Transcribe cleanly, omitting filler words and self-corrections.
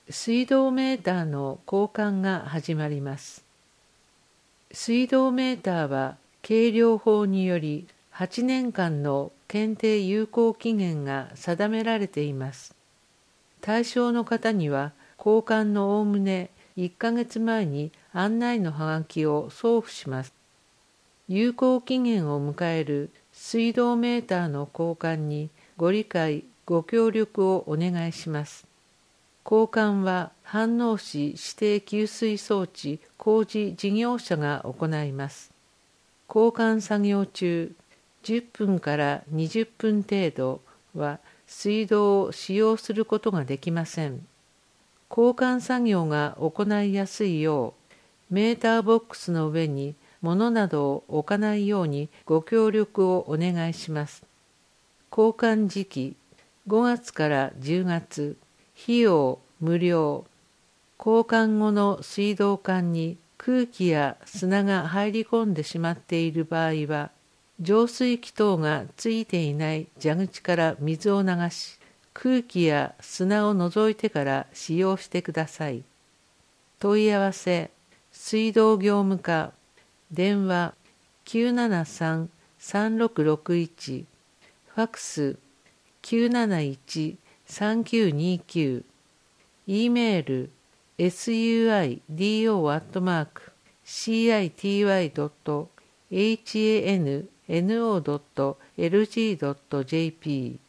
水道メーターの交換が始まります。水道メーターは計量法により8年間の検定有効期限が定められています。対象の方には交換のおおむね1ヶ月前に案内のはがきを送付します。有効期限を迎える水道メーターの交換にご理解、ご協力をお願いします。交換は飯能市指定給水装置工事事業者が行います。交換作業中、10分から20分程度は水道を使用することができません。交換作業が行いやすいよう、メーターボックスの上に物などを置かないようにご協力をお願いします。交換時期、5月から10月、費用無料。交換後の水道管に空気や砂が入り込んでしまっている場合は、浄水器等がついていない蛇口から水を流し、空気や砂を除いてから使用してください。問い合わせ、水道業務課、電話 973-3661、ファクス 971-3929、E メール suido@city.hanno.lg.jp